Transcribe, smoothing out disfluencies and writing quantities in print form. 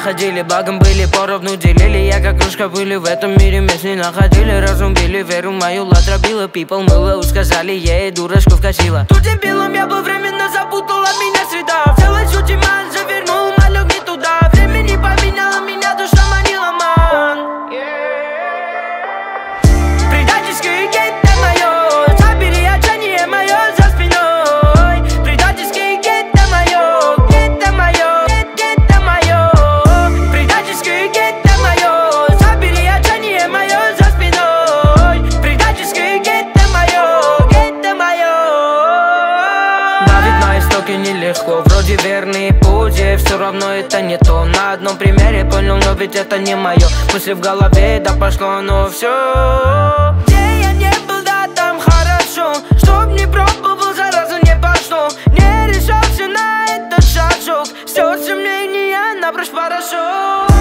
ходили, благом были, поровну делили. Я как кружка пыли, в этом мире мест не находили. Разум били, веру мою латробила. People мыло, сказали, ей дурочку вкатила. Тут дебилом я был, временно запутала меня среда. В целой сути ман, завернул малек не туда. Время не поменяло меня, душа манила ман. Предательский гейт это мое, забери отчаяние мое за спиной. Предательский гейт это мое, гейт это мое, гейт это мое. Предательский гейт это мое, забери отчаяние мое за спиной. Предательский гейт это мое, гейт это мое. Давить на истоки нелегко, вроде верный путь, и все равно это не то. На одном примере понял, но ведь это не мое. Мысли в голове, да пошло, но все. Где я не был, да там хорошо. Чтоб не пробовал, зараза не пошло. Не решался на этот шажок, стер сомнения напрочь порошок.